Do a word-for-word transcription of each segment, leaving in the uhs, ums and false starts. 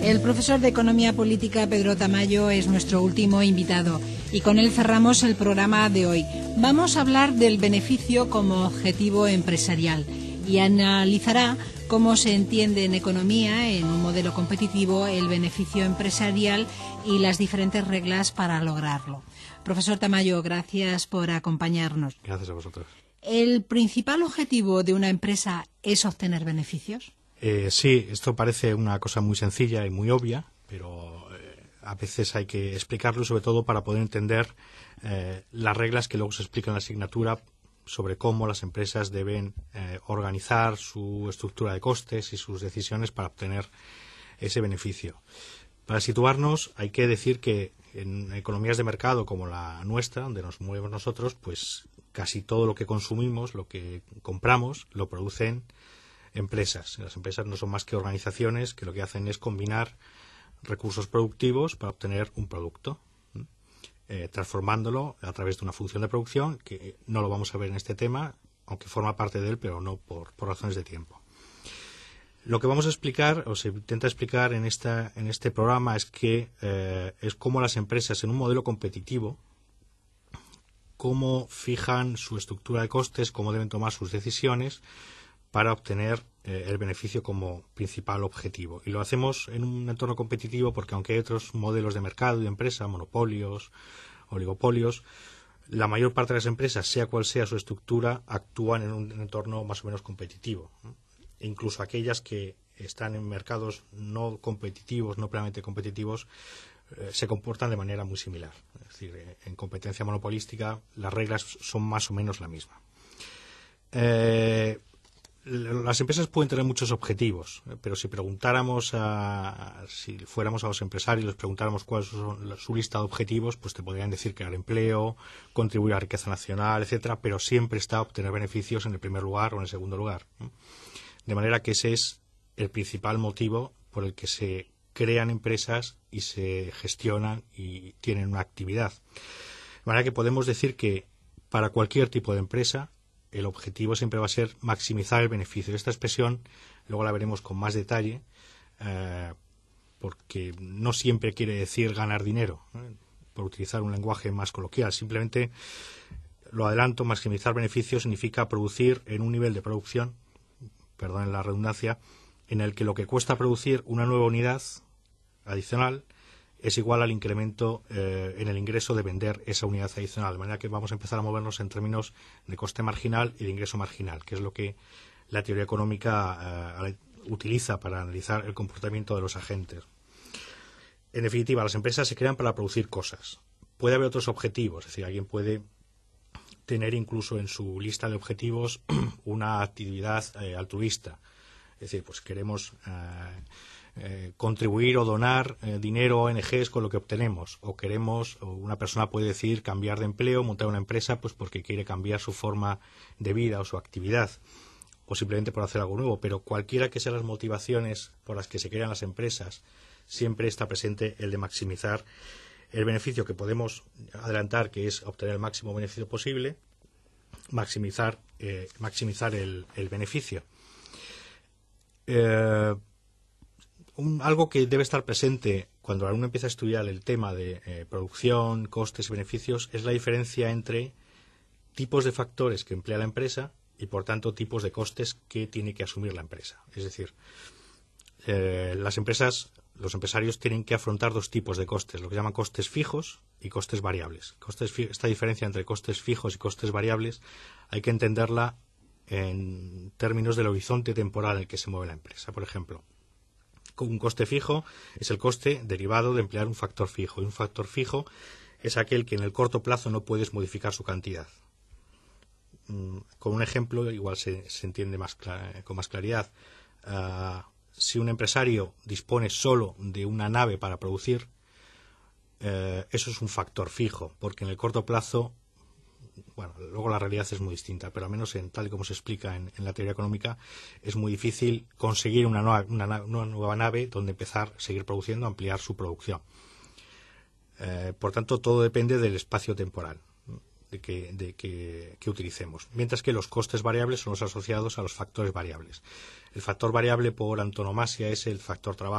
El profesor de Economía Política, Pedro Tamayo, es nuestro último invitado y con él cerramos el programa de hoy. Vamos a hablar del beneficio como objetivo empresarial y analizará cómo se entiende en economía, en un modelo competitivo, el beneficio empresarial y las diferentes reglas para lograrlo. Profesor Tamayo, gracias por acompañarnos. Gracias a vosotros. ¿El principal objetivo de una empresa es obtener beneficios? Eh, sí, esto parece una cosa muy sencilla y muy obvia, pero eh, a veces hay que explicarlo, sobre todo para poder entender eh, las reglas que luego se explican en la asignatura sobre cómo las empresas deben eh, organizar su estructura de costes y sus decisiones para obtener ese beneficio. Para situarnos, hay que decir que en economías de mercado como la nuestra, donde nos movemos nosotros, pues casi todo lo que consumimos, lo que compramos, lo producen empresas. Las empresas no son más que organizaciones que lo que hacen es combinar recursos productivos para obtener un producto, eh, transformándolo a través de una función de producción, que no lo vamos a ver en este tema, aunque forma parte de él, pero no por, por razones de tiempo. Lo que vamos a explicar, o se intenta explicar en, esta, en este programa, es que eh, es cómo las empresas en un modelo competitivo, cómo fijan su estructura de costes, cómo deben tomar sus decisiones para obtener eh, el beneficio como principal objetivo. Y lo hacemos en un entorno competitivo porque aunque hay otros modelos de mercado y de empresa, monopolios, oligopolios, la mayor parte de las empresas, sea cual sea su estructura, actúan en un entorno más o menos competitivo, ¿no? Incluso aquellas que están en mercados no competitivos, no plenamente competitivos, eh, se comportan de manera muy similar. Es decir, eh, en competencia monopolística las reglas son más o menos la misma. Eh, Las empresas pueden tener muchos objetivos, pero si preguntáramos a, si fuéramos a los empresarios y les preguntáramos cuál es su, su lista de objetivos, pues te podrían decir crear empleo, contribuir a la riqueza nacional, etcétera, pero siempre está obtener beneficios en el primer lugar o en el segundo lugar, ¿no? De manera que ese es el principal motivo por el que se crean empresas y se gestionan y tienen una actividad. De manera que podemos decir que para cualquier tipo de empresa el objetivo siempre va a ser maximizar el beneficio. Esta expresión luego la veremos con más detalle, eh, porque no siempre quiere decir ganar dinero, ¿eh? Por utilizar un lenguaje más coloquial. Simplemente, lo adelanto, maximizar beneficios significa producir en un nivel de producción, perdonen la redundancia, en el que lo que cuesta producir una nueva unidad adicional es igual al incremento eh, en el ingreso de vender esa unidad adicional. De manera que vamos a empezar a movernos en términos de coste marginal y de ingreso marginal, que es lo que la teoría económica eh, utiliza para analizar el comportamiento de los agentes. En definitiva, las empresas se crean para producir cosas. Puede haber otros objetivos, es decir, alguien puede tener incluso en su lista de objetivos una actividad eh, altruista. Es decir, pues queremos eh, Eh, contribuir o donar eh, dinero a O N Ges con lo que obtenemos, o queremos, o una persona puede decidir cambiar de empleo, montar una empresa pues porque quiere cambiar su forma de vida o su actividad, o simplemente por hacer algo nuevo. Pero cualquiera que sean las motivaciones por las que se crean las empresas, siempre está presente el de maximizar el beneficio, que podemos adelantar que es obtener el máximo beneficio posible, maximizar eh, maximizar el, el beneficio. Eh, Un, algo que debe estar presente cuando uno empieza a estudiar el tema de eh, producción, costes y beneficios es la diferencia entre tipos de factores que emplea la empresa y, por tanto, tipos de costes que tiene que asumir la empresa. Es decir, eh, las empresas, los empresarios tienen que afrontar dos tipos de costes, lo que llaman costes fijos y costes variables. Costes fi- esta diferencia entre costes fijos y costes variables hay que entenderla en términos del horizonte temporal en el que se mueve la empresa. Por ejemplo, un coste fijo es el coste derivado de emplear un factor fijo. Y un factor fijo es aquel que en el corto plazo no puedes modificar su cantidad. Con un ejemplo igual se, se entiende más con más claridad. Uh, si un empresario dispone solo de una nave para producir, uh, eso es un factor fijo, porque en el corto plazo, bueno, luego la realidad es muy distinta, pero al menos en, tal y como se explica en, en la teoría económica, es muy difícil conseguir una nueva, una, una nueva nave donde empezar a seguir produciendo, ampliar su producción. Eh, por tanto, todo depende del espacio temporal de que, de que, que utilicemos. Mientras que los costes variables son los asociados a los factores variables. El factor variable por antonomasia es el factor trabajo,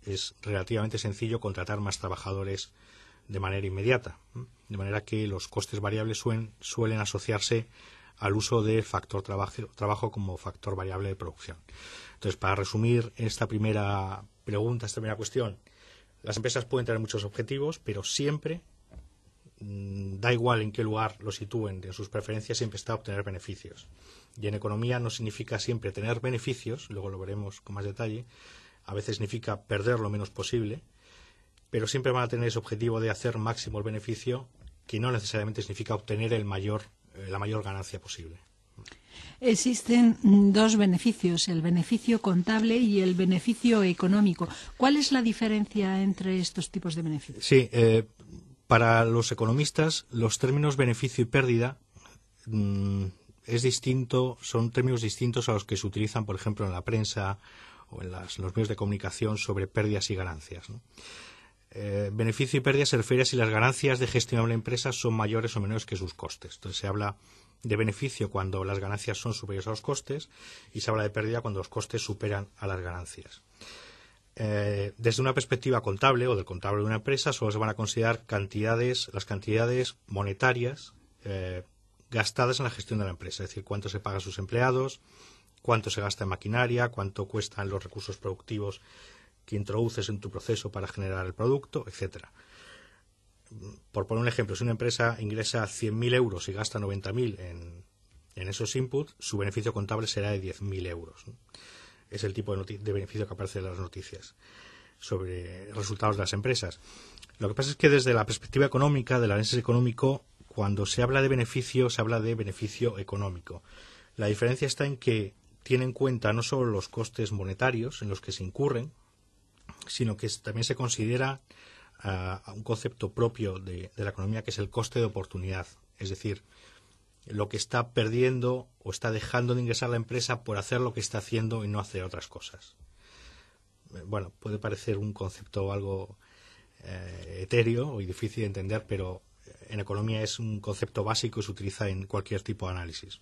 es relativamente sencillo contratar más trabajadores de manera inmediata, de manera que los costes variables suelen, suelen asociarse al uso del factor trabajo, trabajo como factor variable de producción. Entonces, para resumir esta primera pregunta, esta primera cuestión, las empresas pueden tener muchos objetivos, pero siempre, mmm, da igual en qué lugar lo sitúen, en sus preferencias siempre está obtener beneficios. Y en economía no significa siempre tener beneficios, luego lo veremos con más detalle, a veces significa perder lo menos posible, pero siempre van a tener ese objetivo de hacer máximo el beneficio, que no necesariamente significa obtener el mayor, eh, la mayor ganancia posible. Existen dos beneficios, el beneficio contable y el beneficio económico. ¿Cuál es la diferencia entre estos tipos de beneficios? Sí, eh, para los economistas los términos beneficio y pérdida mmm, es distinto, son términos distintos a los que se utilizan, por ejemplo, en la prensa o en las, los medios de comunicación sobre pérdidas y ganancias, ¿no? Eh, beneficio y pérdida se refiere a si las ganancias de gestionar una empresa son mayores o menores que sus costes. Entonces se habla de beneficio cuando las ganancias son superiores a los costes y se habla de pérdida cuando los costes superan a las ganancias. Eh, desde una perspectiva contable o del contable de una empresa solo se van a considerar cantidades, las cantidades monetarias eh, gastadas en la gestión de la empresa, es decir, cuánto se paga a sus empleados, cuánto se gasta en maquinaria, cuánto cuestan los recursos productivos que introduces en tu proceso para generar el producto, etcétera. Por poner un ejemplo, si una empresa ingresa cien mil euros y gasta noventa mil en, en esos inputs, su beneficio contable será de diez mil euros, ¿no? Es el tipo de, de beneficio que aparece en las noticias sobre resultados de las empresas. Lo que pasa es que desde la perspectiva económica, del análisis económico, cuando se habla de beneficio, se habla de beneficio económico. La diferencia está en que tiene en cuenta no solo los costes monetarios en los que se incurren, sino que también se considera uh, un concepto propio de, de la economía, que es el coste de oportunidad, es decir, lo que está perdiendo o está dejando de ingresar la empresa por hacer lo que está haciendo y no hacer otras cosas. Bueno, puede parecer un concepto algo eh, etéreo y difícil de entender, pero en economía es un concepto básico y se utiliza en cualquier tipo de análisis.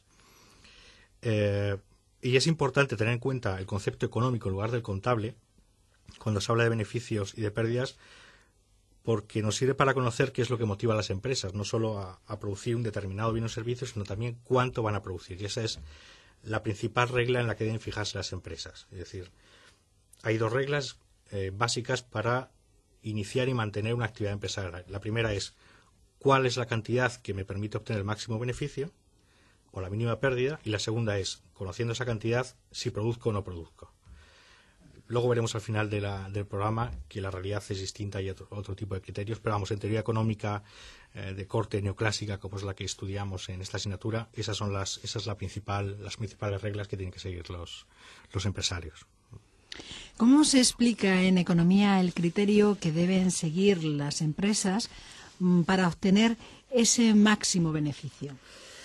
Eh, y es importante tener en cuenta el concepto económico en lugar del contable cuando se habla de beneficios y de pérdidas, porque nos sirve para conocer qué es lo que motiva a las empresas, no solo a, a producir un determinado bien o servicio, sino también cuánto van a producir. Y esa es la principal regla en la que deben fijarse las empresas. Es decir, hay dos reglas eh, básicas para iniciar y mantener una actividad empresarial. La primera es cuál es la cantidad que me permite obtener el máximo beneficio o la mínima pérdida, y la segunda es, conociendo esa cantidad, si produzco o no produzco. Luego veremos al final de la, del programa que la realidad es distinta y otro, otro tipo de criterios, pero vamos, en teoría económica eh, de corte neoclásica, como es la que estudiamos en esta asignatura, esas son las, esa es la principal, las principales reglas que tienen que seguir los, los empresarios. ¿Cómo se explica en economía el criterio que deben seguir las empresas mm, para obtener ese máximo beneficio?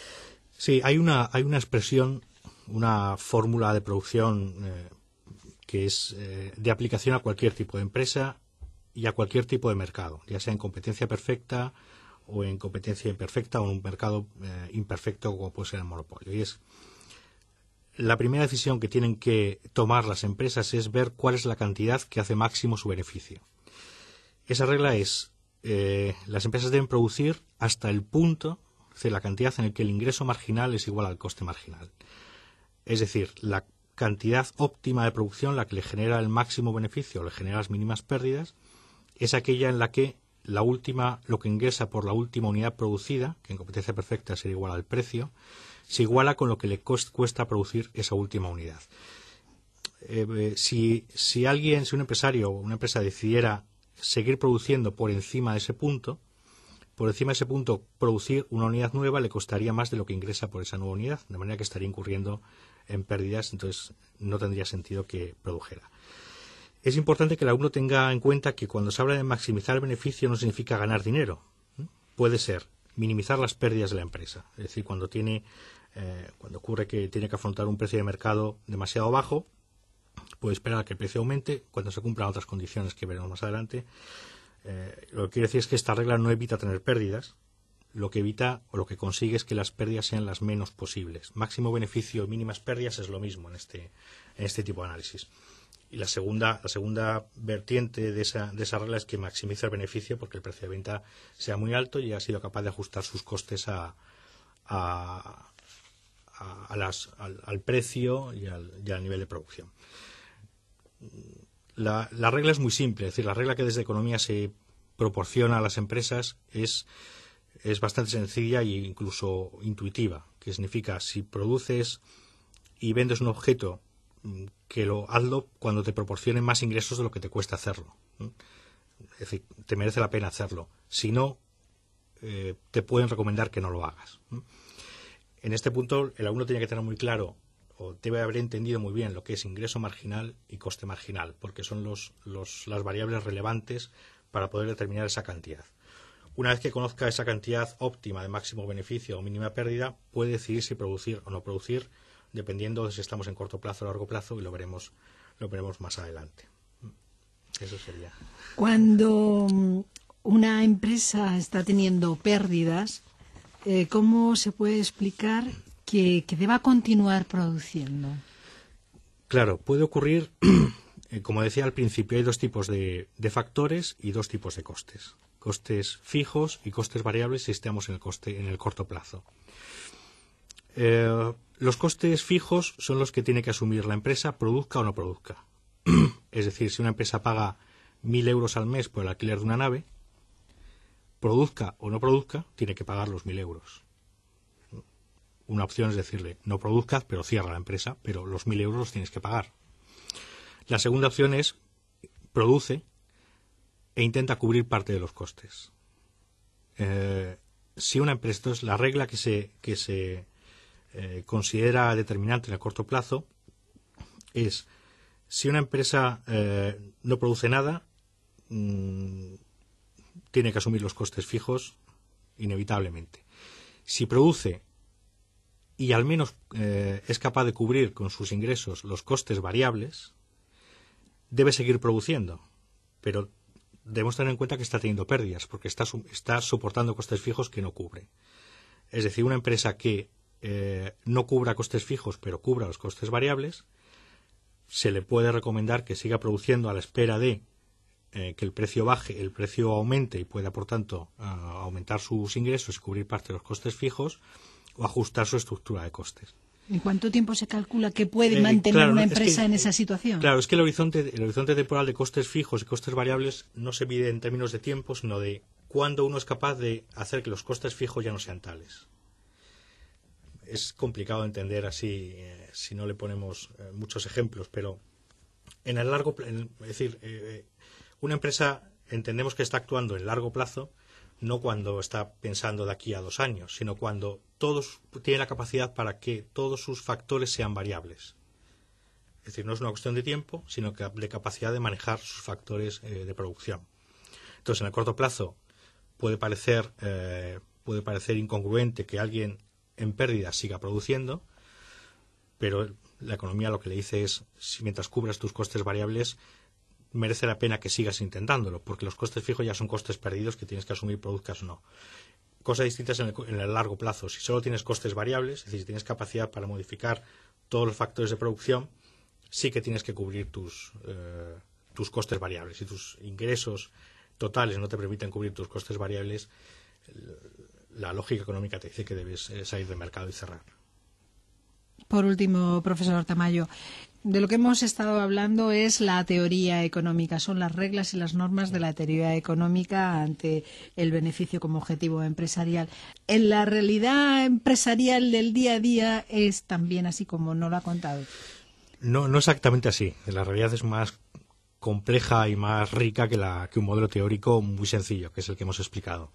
Sí, hay una, hay una expresión, una fórmula de producción eh, que es eh, de aplicación a cualquier tipo de empresa y a cualquier tipo de mercado, ya sea en competencia perfecta o en competencia imperfecta o en un mercado eh, imperfecto como puede ser el monopolio. Y es la primera decisión que tienen que tomar las empresas es ver cuál es la cantidad que hace máximo su beneficio. Esa regla es, eh, las empresas deben producir hasta el punto, es decir, la cantidad en el que el ingreso marginal es igual al coste marginal. Es decir, la cantidad óptima de producción, la que le genera el máximo beneficio o le genera las mínimas pérdidas, es aquella en la que la última, lo que ingresa por la última unidad producida, que en competencia perfecta sería igual al precio, se iguala con lo que le cuesta producir esa última unidad. Eh, eh, si, si alguien, si un empresario o una empresa decidiera seguir produciendo por encima de ese punto, por encima de ese punto producir una unidad nueva le costaría más de lo que ingresa por esa nueva unidad, de manera que estaría incurriendo en pérdidas, entonces no tendría sentido que produjera. Es importante que el alumno tenga en cuenta que cuando se habla de maximizar el beneficio no significa ganar dinero. Puede ser minimizar las pérdidas de la empresa. Es decir, cuando tiene, eh, cuando ocurre que tiene que afrontar un precio de mercado demasiado bajo, puede esperar a que el precio aumente cuando se cumplan otras condiciones que veremos más adelante. Eh, lo que quiere decir es que esta regla no evita tener pérdidas. Lo que evita o lo que consigue es que las pérdidas sean las menos posibles. Máximo beneficio y mínimas pérdidas es lo mismo en este, en este tipo de análisis. Y la segunda, la segunda vertiente de esa, de esa regla es que maximice el beneficio porque el precio de venta sea muy alto y ha sido capaz de ajustar sus costes a, a, a, a las, al, al precio y al, y al nivel de producción. La, la regla es muy simple, es decir, la regla que desde economía se proporciona a las empresas es, es bastante sencilla e incluso intuitiva, que significa si produces y vendes un objeto, que lo hazlo cuando te proporcione más ingresos de lo que te cuesta hacerlo. Es decir, te merece la pena hacerlo. Si no, eh, te pueden recomendar que no lo hagas. En este punto, el alumno tiene que tener muy claro, o debe haber entendido muy bien lo que es ingreso marginal y coste marginal, porque son los, los, las variables relevantes para poder determinar esa cantidad. Una vez que conozca esa cantidad óptima de máximo beneficio o mínima pérdida, puede decidir si producir o no producir, dependiendo de si estamos en corto plazo o largo plazo, y lo veremos, lo veremos más adelante. Eso sería. Cuando una empresa está teniendo pérdidas, eh, ¿cómo se puede explicar que, que deba continuar produciendo? Claro, puede ocurrir, eh, como decía al principio, hay dos tipos de, de factores y dos tipos de costes. Costes fijos y costes variables si estamos en el, coste, en el corto plazo. Eh, los costes fijos son los que tiene que asumir la empresa, produzca o no produzca. Es decir, si una empresa paga mil euros al mes por el alquiler de una nave, produzca o no produzca, tiene que pagar los mil euros. Una opción es decirle, no produzcas, pero cierra la empresa, pero los mil euros los tienes que pagar. La segunda opción es, produce e intenta cubrir parte de los costes. Eh, si una empresa, entonces la regla que se, que se eh, considera determinante en el corto plazo es, si una empresa eh, no produce nada, mmm, tiene que asumir los costes fijos inevitablemente. Si produce y al menos eh, es capaz de cubrir con sus ingresos los costes variables, debe seguir produciendo, pero debemos tener en cuenta que está teniendo pérdidas porque está, está soportando costes fijos que no cubre. Es decir, una empresa que eh, no cubra costes fijos pero cubra los costes variables, se le puede recomendar que siga produciendo a la espera de eh, que el precio baje, el precio aumente y pueda, por tanto, uh, aumentar sus ingresos y cubrir parte de los costes fijos o ajustar su estructura de costes. ¿En cuánto tiempo se calcula que puede Eh, mantener claro, una es empresa que, en esa situación? Claro, es que el horizonte, el horizonte temporal de costes fijos y costes variables no se mide en términos de tiempo, sino de cuándo uno es capaz de hacer que los costes fijos ya no sean tales. Es complicado de entender así eh, si no le ponemos eh, muchos ejemplos, pero en el largo plazo, es decir, eh, una empresa entendemos que está actuando en largo plazo, no cuando está pensando de aquí a dos años, sino cuando todos tiene la capacidad para que todos sus factores sean variables. Es decir, no es una cuestión de tiempo, sino que de capacidad de manejar sus factores eh, de producción. Entonces, en el corto plazo puede parecer eh, puede parecer incongruente que alguien en pérdida siga produciendo, pero la economía lo que le dice es, si mientras cubras tus costes variables, merece la pena que sigas intentándolo, porque los costes fijos ya son costes perdidos que tienes que asumir, produzcas o no. Cosas distintas en el, en el largo plazo. Si solo tienes costes variables, es decir, si tienes capacidad para modificar todos los factores de producción, sí que tienes que cubrir tus, eh, tus costes variables. Si tus ingresos totales no te permiten cubrir tus costes variables, la lógica económica te dice que debes eh, salir del mercado y cerrar. Por último, profesor Tamayo, de lo que hemos estado hablando es la teoría económica, son las reglas y las normas de la teoría económica ante el beneficio como objetivo empresarial. ¿En la realidad empresarial del día a día es también así como nos lo ha contado? No, no exactamente así. La realidad es más compleja y más rica que, la, que un modelo teórico muy sencillo, que es el que hemos explicado.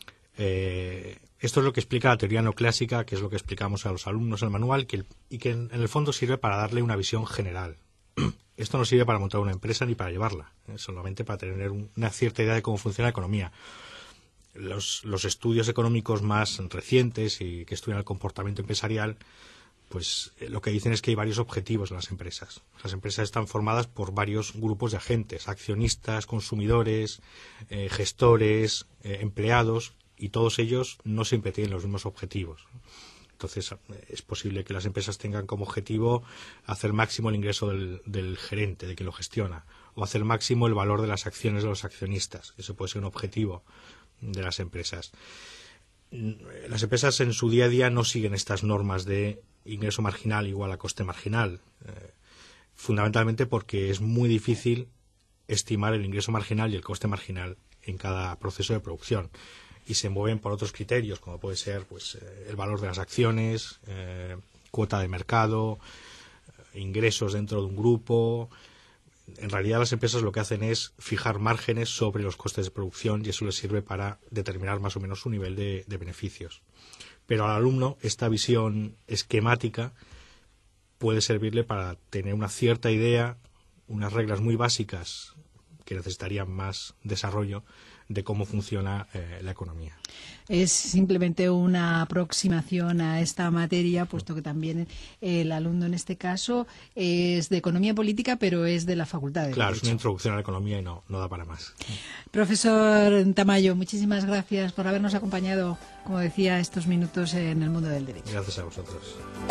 Eh, esto es lo que explica la teoría neoclásica, que es lo que explicamos a los alumnos en el manual, que el, y que en, en el fondo sirve para darle una visión general. Esto no sirve para montar una empresa ni para llevarla, eh, solamente para tener un, una cierta idea de cómo funciona la economía. Los, los estudios económicos más recientes y que estudian el comportamiento empresarial, pues eh, lo que dicen es que hay varios objetivos en las empresas. Las empresas están formadas por varios grupos de agentes, accionistas, consumidores, eh, gestores, eh, empleados, y todos ellos no siempre tienen los mismos objetivos. Entonces, es posible que las empresas tengan como objetivo hacer máximo el ingreso del, del gerente, de quien lo gestiona, o hacer máximo el valor de las acciones de los accionistas. Eso puede ser un objetivo de las empresas. Las empresas en su día a día no siguen estas normas de ingreso marginal igual a coste marginal, eh, fundamentalmente porque es muy difícil estimar el ingreso marginal y el coste marginal en cada proceso de producción, y se mueven por otros criterios, como puede ser pues eh, el valor de las acciones, eh, cuota de mercado, eh, ingresos dentro de un grupo. En realidad, las empresas lo que hacen es fijar márgenes sobre los costes de producción, y eso les sirve para determinar más o menos su nivel de, de beneficios. Pero al alumno esta visión esquemática puede servirle para tener una cierta idea, unas reglas muy básicas que necesitarían más desarrollo de cómo funciona eh, la economía. Es simplemente una aproximación a esta materia, puesto que también el alumno en este caso es de Economía Política, pero es de la Facultad de Claro, Derecho. es una introducción a la economía y no, no da para más. Profesor Tamayo, muchísimas gracias por habernos acompañado, como decía, estos minutos en el mundo del derecho. Gracias a vosotros.